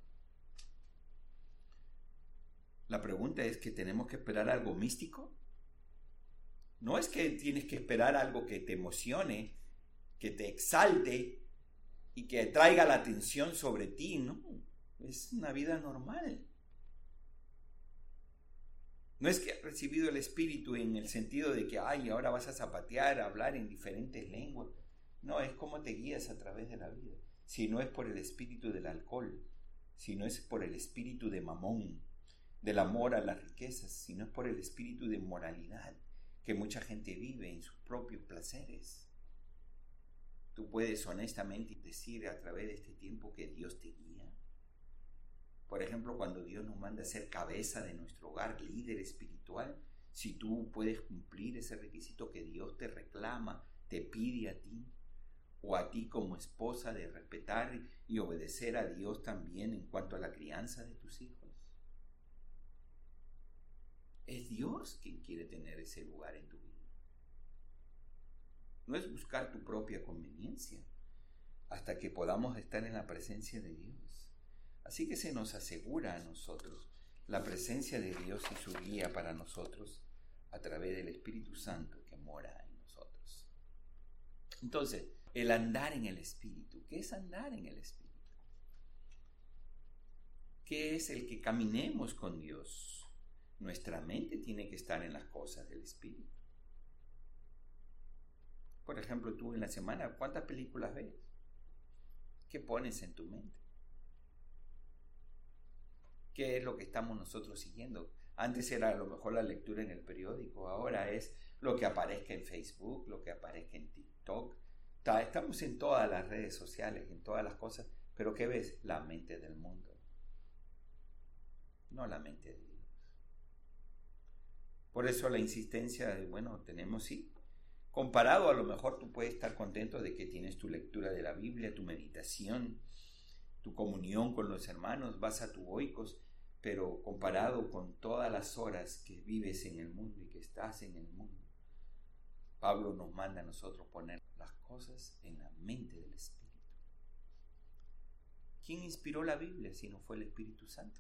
La pregunta es que tenemos que esperar algo místico. No es que tienes que esperar algo que te emocione, que te exalte y que traiga la atención sobre ti, no. Es una vida normal. No es que has recibido el Espíritu en el sentido de que, ay, ahora vas a zapatear, a hablar en diferentes lenguas. No, es como te guías a través de la vida. Si no es por el espíritu del alcohol, si no es por el espíritu de mamón, del amor a las riquezas, si no es por el espíritu de moralidad que mucha gente vive en sus propios placeres. Tú puedes honestamente decir a través de este tiempo que Dios te guía. Por ejemplo, cuando Dios nos manda a ser cabeza de nuestro hogar, líder espiritual, si tú puedes cumplir ese requisito que Dios te reclama, te pide a ti, o a ti como esposa de respetar y obedecer a Dios también en cuanto a la crianza de tus hijos. Es Dios quien quiere tener ese lugar en tu vida. No es buscar tu propia conveniencia, hasta que podamos estar en la presencia de Dios. Así que se nos asegura a nosotros la presencia de Dios y su guía para nosotros a través del Espíritu Santo que mora en nosotros. Entonces, el andar en el Espíritu. ¿Qué es andar en el Espíritu? ¿Qué es el que caminemos con Dios? Nuestra mente tiene que estar en las cosas del Espíritu. Por ejemplo, tú en la semana, ¿cuántas películas ves? ¿Qué pones en tu mente? ¿Qué es lo que estamos nosotros siguiendo? Antes era a lo mejor la lectura en el periódico, ahora es lo que aparezca en Facebook, lo que aparezca en TikTok. Estamos en todas las redes sociales, en todas las cosas, pero ¿qué ves? La mente del mundo, no la mente de Dios. Por eso la insistencia de, bueno, tenemos sí. Comparado, a lo mejor tú puedes estar contento de que tienes tu lectura de la Biblia, tu meditación, tu comunión con los hermanos, vas a tu oikos, pero comparado con todas las horas que vives en el mundo y que estás en el mundo, Pablo nos manda a nosotros poner las cosas en la mente del Espíritu. ¿Quién inspiró la Biblia si no fue el Espíritu Santo?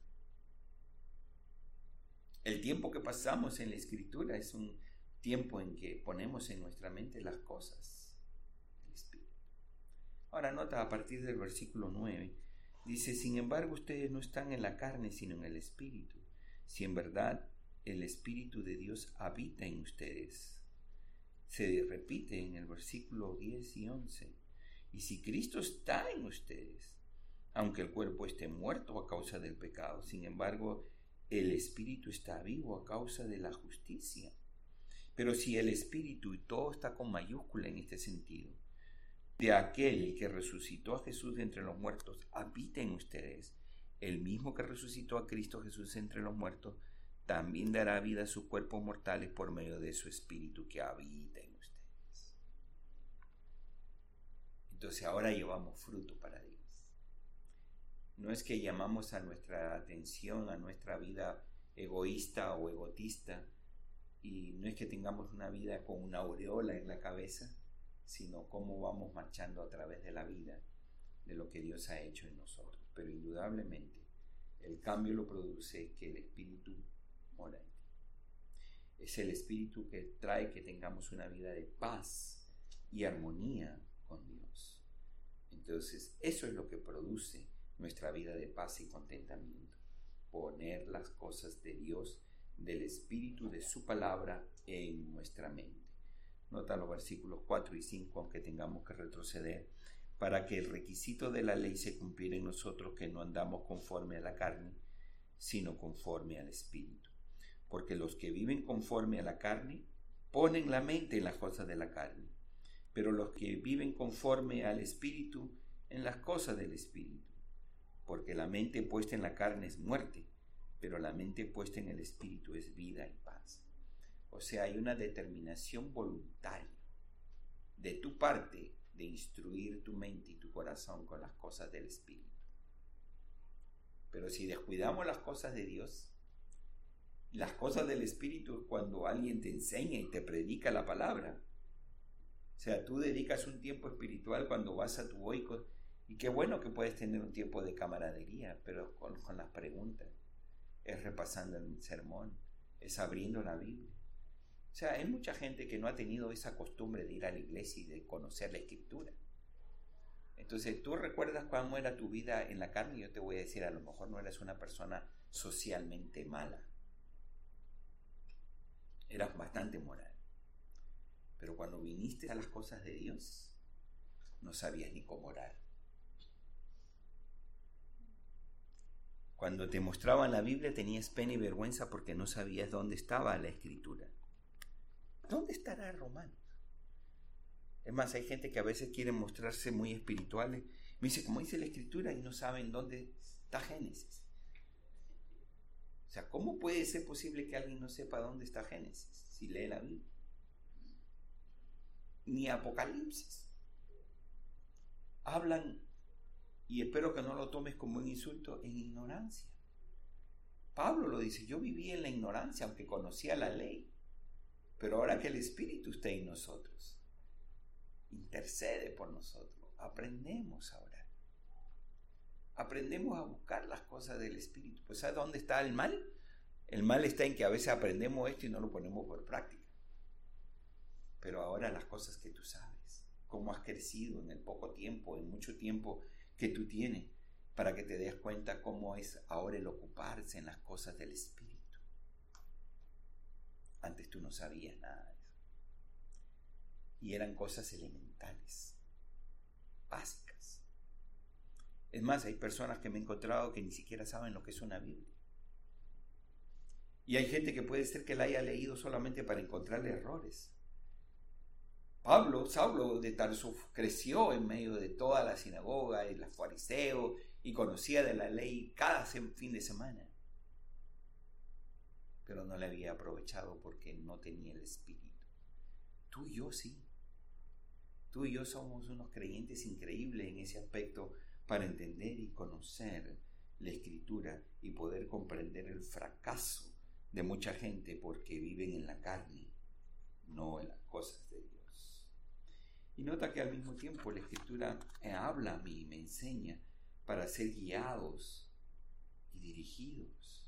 El tiempo que pasamos en la Escritura es un tiempo en que ponemos en nuestra mente las cosas del Espíritu. Ahora nota a partir del versículo nueve, dice, sin embargo ustedes no están en la carne sino en el Espíritu, si en verdad el Espíritu de Dios habita en ustedes. Se repite en el versículo diez y once, y si Cristo está en ustedes, aunque el cuerpo esté muerto a causa del pecado, sin embargo el Espíritu está vivo a causa de la justicia. Pero si el Espíritu, y todo está con mayúscula en este sentido, de aquel que resucitó a Jesús de entre los muertos, habita en ustedes, el mismo que resucitó a Cristo Jesús entre los muertos, también dará vida a sus cuerpos mortales por medio de su Espíritu que habita en ustedes. Entonces ahora llevamos fruto para Dios. No es que llamamos a nuestra atención, a nuestra vida egoísta o egotista, y no es que tengamos una vida con una aureola en la cabeza, sino cómo vamos marchando a través de la vida, de lo que Dios ha hecho en nosotros. Pero indudablemente, el cambio lo produce que el Espíritu mora en ti. Es el Espíritu que trae que tengamos una vida de paz y armonía con Dios. Entonces, eso es lo que produce nuestra vida de paz y contentamiento. Poner las cosas de Dios, del Espíritu, de su palabra en nuestra mente. Nota los versículos cuatro y cinco, aunque tengamos que retroceder, para que el requisito de la ley se cumpliera en nosotros, que no andamos conforme a la carne, sino conforme al Espíritu. Porque los que viven conforme a la carne, ponen la mente en las cosas de la carne, pero los que viven conforme al Espíritu, en las cosas del Espíritu. Porque la mente puesta en la carne es muerte, pero la mente puesta en el Espíritu es vida y paz. O sea, hay una determinación voluntaria de tu parte de instruir tu mente y tu corazón con las cosas del Espíritu. Pero si descuidamos las cosas de Dios, las cosas del Espíritu es cuando alguien te enseña y te predica la palabra. O sea, tú dedicas un tiempo espiritual cuando vas a tu oikos, y qué bueno que puedes tener un tiempo de camaradería, pero con, con las preguntas. Es repasando el sermón, es abriendo la Biblia. O sea, hay mucha gente que no ha tenido esa costumbre de ir a la iglesia y de conocer la Escritura. Entonces, tú recuerdas cómo era tu vida en la carne, y yo te voy a decir, a lo mejor no eras una persona socialmente mala. Eras bastante moral. Pero cuando viniste a las cosas de Dios, no sabías ni cómo orar. Cuando te mostraban la Biblia tenías pena y vergüenza porque no sabías dónde estaba la Escritura. ¿Dónde estará Romanos? Es más, hay gente que a veces quiere mostrarse muy espirituales. Me dice, ¿cómo dice la Escritura? Y no saben dónde está Génesis. O sea, ¿cómo puede ser posible que alguien no sepa dónde está Génesis si lee la Biblia? Ni Apocalipsis. Hablan, y espero que no lo tomes como un insulto, en ignorancia. Pablo lo dice, yo viví en la ignorancia aunque conocía la ley, pero ahora que el Espíritu está en nosotros, intercede por nosotros. Aprendemos a orar. Aprendemos a buscar las cosas del Espíritu. Pues ¿sabes dónde está el mal? El mal está en que a veces aprendemos esto y no lo ponemos por práctica. Pero ahora las cosas que tú sabes, cómo has crecido en el poco tiempo, en mucho tiempo que tú tienes, para que te des cuenta cómo es ahora el ocuparse en las cosas del Espíritu. Antes tú no sabías nada de eso. Y eran cosas elementales, básicas. Es más, hay personas que me he encontrado que ni siquiera saben lo que es una Biblia. Y hay gente que puede ser que la haya leído solamente para encontrarle errores. Pablo, Saulo de Tarso, creció en medio de toda la sinagoga y los fariseos y conocía de la ley cada fin de semana. Pero no le había aprovechado porque no tenía el Espíritu. Tú y yo sí. Tú y yo somos unos creyentes increíbles en ese aspecto para entender y conocer la Escritura y poder comprender el fracaso de mucha gente porque viven en la carne, no en las cosas de Dios. Y nota que al mismo tiempo la Escritura habla a mí y me enseña para ser guiados y dirigidos.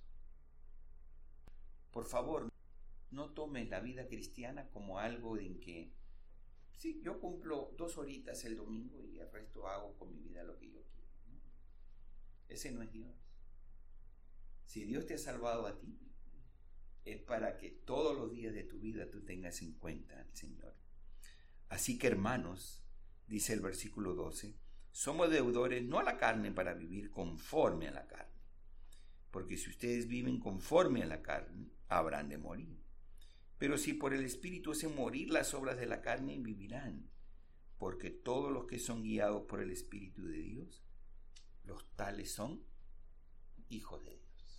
Por favor, no tomes la vida cristiana como algo en que, sí, yo cumplo dos horitas el domingo y el resto hago con mi vida lo que yo quiero. ¿No? Ese no es Dios. Si Dios te ha salvado a ti, es para que todos los días de tu vida tú tengas en cuenta al Señor. Así que, hermanos, dice el versículo doce, somos deudores no a la carne para vivir conforme a la carne, porque si ustedes viven conforme a la carne, habrán de morir. Pero si por el Espíritu hacen morir las obras de la carne, vivirán, porque todos los que son guiados por el Espíritu de Dios, los tales son hijos de Dios.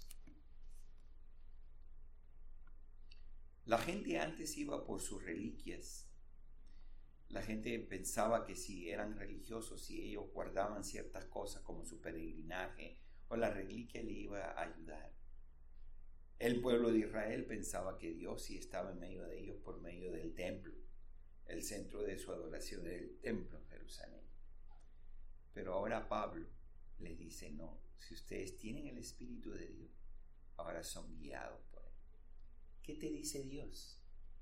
La gente antes iba por sus reliquias. La gente pensaba que si eran religiosos, si ellos guardaban ciertas cosas como su peregrinaje o la reliquia, le iba a ayudar. El pueblo de Israel pensaba que Dios sí estaba en medio de ellos por medio del templo. El centro de su adoración era el templo en Jerusalén. Pero ahora Pablo les dice, no, si ustedes tienen el Espíritu de Dios, ahora son guiados por él. ¿Qué te dice Dios?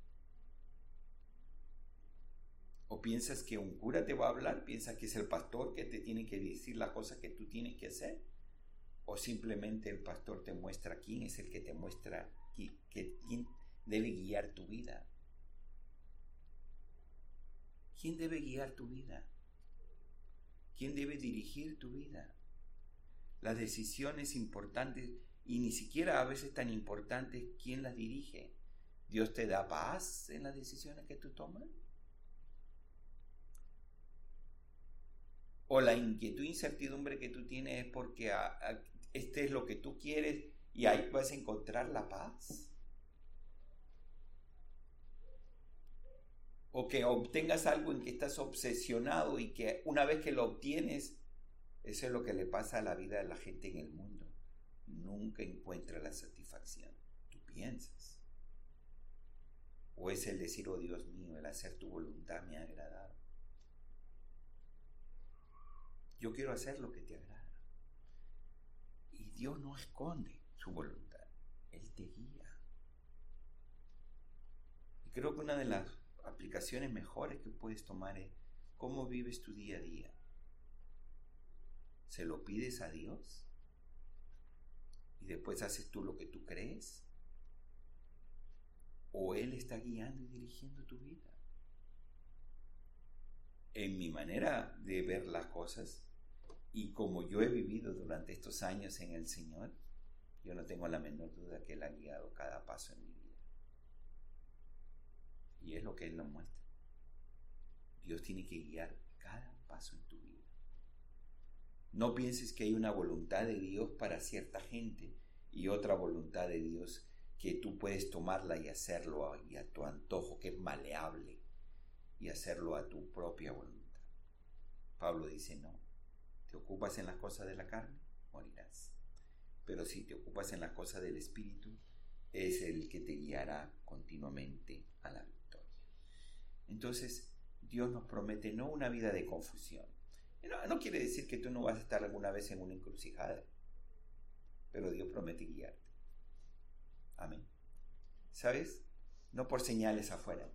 ¿O piensas que un cura te va a hablar? ¿Piensas que es el pastor que te tiene que decir las cosas que tú tienes que hacer? ¿O simplemente el pastor te muestra quién es el que te muestra que, que, quién debe guiar tu vida? ¿Quién debe guiar tu vida? ¿Quién debe dirigir tu vida? Las decisiones importantes, y ni siquiera a veces tan importantes, ¿quién las dirige? ¿Dios te da paz en las decisiones que tú tomas? ¿O la inquietud e incertidumbre que tú tienes es porque a, a, este es lo que tú quieres y ahí vas a encontrar la paz? ¿O que obtengas algo en que estás obsesionado y que una vez que lo obtienes, eso es lo que le pasa a la vida de la gente en el mundo? Nunca encuentra la satisfacción. Tú piensas. ¿O es el decir, oh Dios mío, el hacer tu voluntad me ha agradado? Yo quiero hacer lo que te agrada. Y Dios no esconde su voluntad. Él te guía. Y creo que una de las aplicaciones mejores que puedes tomar es cómo vives tu día a día. ¿Se lo pides a Dios? ¿Y después haces tú lo que tú crees? ¿O Él está guiando y dirigiendo tu vida? En mi manera de ver las cosas, y como yo he vivido durante estos años en el Señor, yo no tengo la menor duda que Él ha guiado cada paso en mi vida. Y es lo que Él nos muestra. Dios tiene que guiar cada paso en tu vida. No pienses que hay una voluntad de Dios para cierta gente y otra voluntad de Dios que tú puedes tomarla y hacerlo a, y a tu antojo, que es maleable, y hacerlo a tu propia voluntad. Pablo dice, no, te ocupas en las cosas de la carne, morirás. Pero si te ocupas en las cosas del Espíritu, es el que te guiará continuamente a la victoria. Entonces, Dios nos promete no una vida de confusión. No, no quiere decir que tú no vas a estar alguna vez en una encrucijada, pero Dios promete guiarte. Amén. ¿Sabes? No por señales afuera,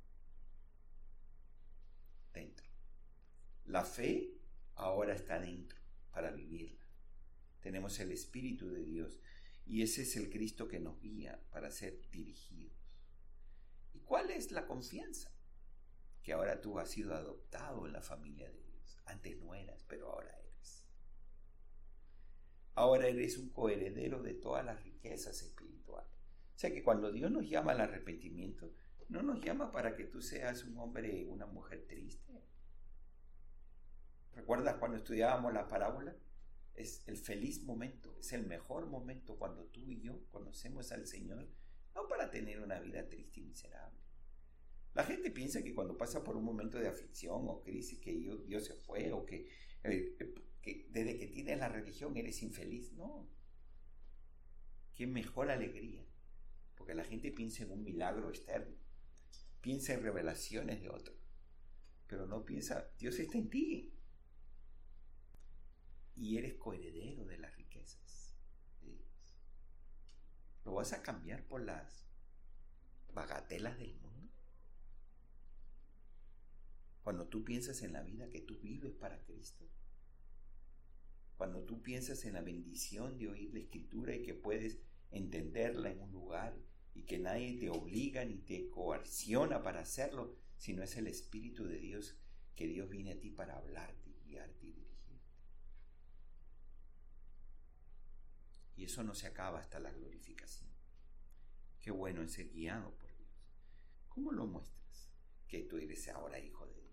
dentro. La fe ahora está dentro para vivirla. Tenemos el Espíritu de Dios y ese es el Cristo que nos guía para ser dirigidos. ¿Y cuál es la confianza? Que ahora tú has sido adoptado en la familia de Dios. Antes no eras, pero ahora eres. Ahora eres un coheredero de todas las riquezas espirituales. O sea que cuando Dios nos llama al arrepentimiento, no nos llama para que tú seas un hombre o una mujer triste. ¿Recuerdas cuando estudiábamos la parábola? Es el feliz momento, es el mejor momento cuando tú y yo conocemos al Señor, no para tener una vida triste y miserable. La gente piensa que cuando pasa por un momento de aflicción o crisis, que Dios, Dios se fue o que, eh, que desde que tienes la religión eres infeliz. No. Qué mejor alegría. Porque la gente piensa en un milagro externo, piensa en revelaciones de otros, pero no piensa, Dios está en ti. Y eres coheredero de las riquezas de Dios. ¿Lo vas a cambiar por las bagatelas del mundo? Cuando tú piensas en la vida que tú vives para Cristo, cuando tú piensas en la bendición de oír la Escritura y que puedes entenderla en un lugar y que nadie te obliga ni te coerciona para hacerlo, sino es el Espíritu de Dios, que Dios viene a ti para hablarte, guiarte y dirigirte. Y eso no se acaba hasta la glorificación. Qué bueno es ser guiado por Dios. ¿Cómo lo muestras? Que tú eres ahora hijo de Dios.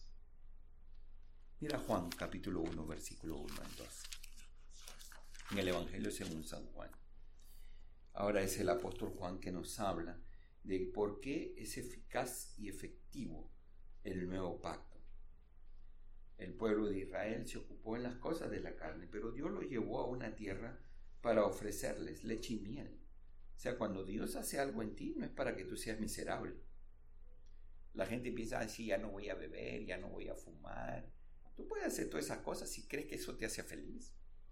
Mira Juan capítulo uno, versículo uno al dos. En el Evangelio según San Juan. Ahora es el apóstol Juan que nos habla de por qué es eficaz y efectivo el nuevo pacto. El pueblo de Israel se ocupó en las cosas de la carne, pero Dios lo llevó a una tierra para ofrecerles leche y miel. O sea, cuando Dios hace algo en ti, no es para que tú seas miserable. La gente piensa, así, ya no voy a beber, ya no voy a fumar. Tú puedes hacer todas esas cosas si crees que eso te hace feliz.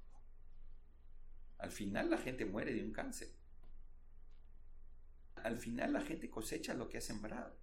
Al final la gente muere de un cáncer. Al final la gente cosecha lo que ha sembrado.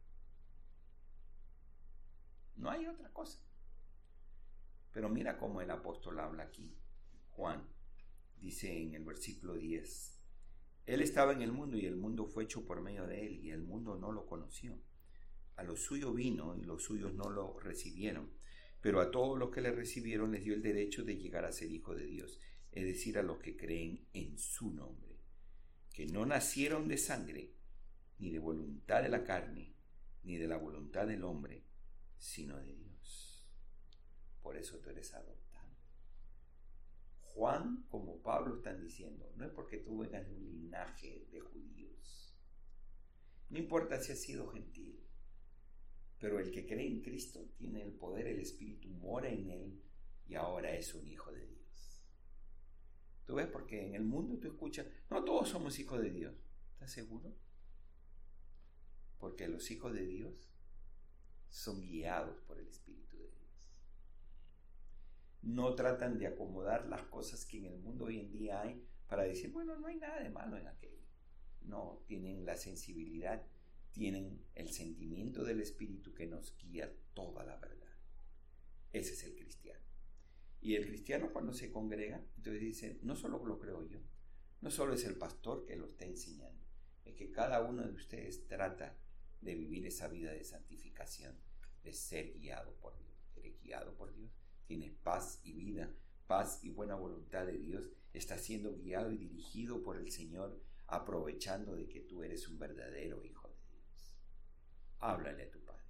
No hay otra cosa. Pero mira cómo el apóstol habla aquí. Juan dice en el versículo diez. Él estaba en el mundo y el mundo fue hecho por medio de él y el mundo no lo conoció. A lo suyo vino y los suyos no lo recibieron. Pero a todos los que le recibieron les dio el derecho de llegar a ser hijo de Dios, es decir, a los que creen en su nombre, que no nacieron de sangre, ni de voluntad de la carne, ni de la voluntad del hombre, sino de Dios. Por eso tú eres adoptado. Juan, como Pablo, están diciendo, no es porque tú vengas de un linaje de judíos, no importa si has sido gentil, pero el que cree en Cristo tiene el poder, el Espíritu mora en él y ahora es un hijo de Dios. ¿Tú ves? Porque en el mundo tú escuchas, no todos somos hijos de Dios. ¿Estás seguro? Porque los hijos de Dios son guiados por el Espíritu de Dios. No tratan de acomodar las cosas que en el mundo hoy en día hay para decir, bueno, no hay nada de malo en aquello. No, tienen la sensibilidad, tienen el sentimiento del Espíritu que nos guía toda la verdad. Ese es el cristiano. Y el cristiano cuando se congrega, entonces dice, no solo lo creo yo, no solo es el pastor que lo está enseñando, es que cada uno de ustedes trata de vivir esa vida de santificación, de ser guiado por Dios. Eres guiado por Dios, tienes paz y vida, paz y buena voluntad de Dios, estás siendo guiado y dirigido por el Señor, aprovechando de que tú eres un verdadero hijo de Dios. Háblale a tu Padre.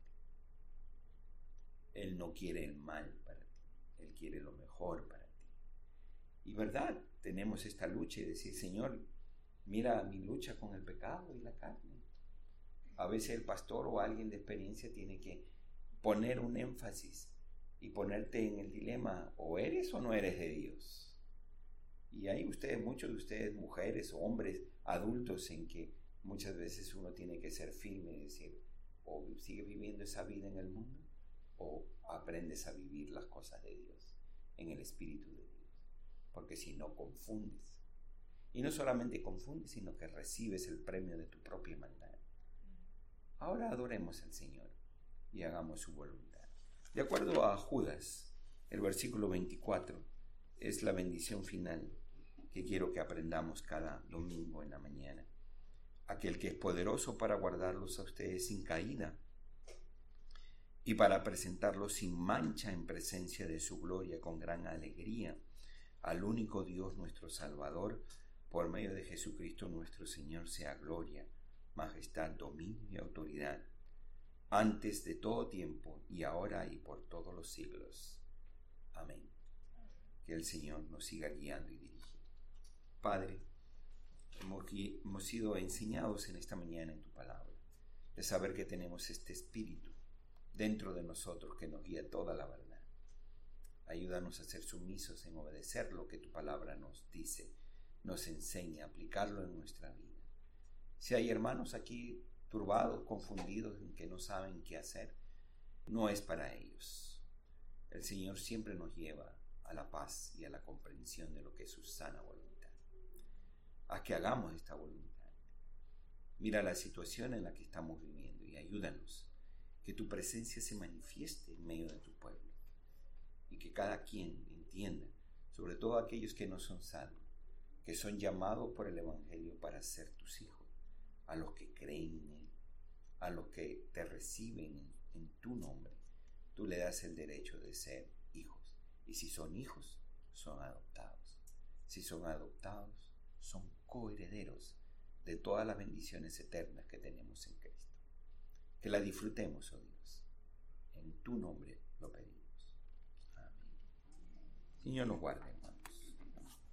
Él no quiere el mal para ti, Él quiere lo mejor para ti. Y verdad, tenemos esta lucha y decir, Señor, mira mi lucha con el pecado y la carne. A veces el pastor o alguien de experiencia tiene que poner un énfasis y ponerte en el dilema, o eres o no eres de Dios. Y hay ustedes, muchos de ustedes, mujeres o hombres adultos, en que muchas veces uno tiene que ser firme y decir, o sigue viviendo esa vida en el mundo, o aprendes a vivir las cosas de Dios en el Espíritu de Dios. Porque si no, confundes. Y no solamente confundes, sino que recibes el premio de tu propia maldad. Ahora adoremos al Señor y hagamos su voluntad. De acuerdo a Judas, el versículo veinticuatro es la bendición final que quiero que aprendamos cada domingo en la mañana. Aquel que es poderoso para guardarlos a ustedes sin caída y para presentarlos sin mancha en presencia de su gloria con gran alegría, al único Dios nuestro Salvador, por medio de Jesucristo nuestro Señor, sea gloria, majestad, dominio y autoridad, antes de todo tiempo y ahora y por todos los siglos. Amén. Que el Señor nos siga guiando y dirigiendo. Padre, hemos, hemos sido enseñados en esta mañana en tu palabra, de saber que tenemos este Espíritu dentro de nosotros que nos guía toda la verdad. Ayúdanos a ser sumisos en obedecer lo que tu palabra nos dice, nos enseña, a aplicarlo en nuestra vida. Si hay hermanos aquí turbados, confundidos, en que no saben qué hacer, no es para ellos. El Señor siempre nos lleva a la paz y a la comprensión de lo que es su sana voluntad. A que hagamos esta voluntad. Mira la situación en la que estamos viviendo y ayúdanos, que tu presencia se manifieste en medio de tu pueblo y que cada quien entienda, sobre todo aquellos que no son salvos, que son llamados por el Evangelio para ser tus hijos, a los que creen en él, a los que te reciben en, en tu nombre. Tú le das el derecho de ser hijos, y si son hijos, son adoptados. Si son adoptados, son coherederos de todas las bendiciones eternas que tenemos en Cristo. Que la disfrutemos, oh Dios. En tu nombre lo pedimos. Amén. Señor nos guarde.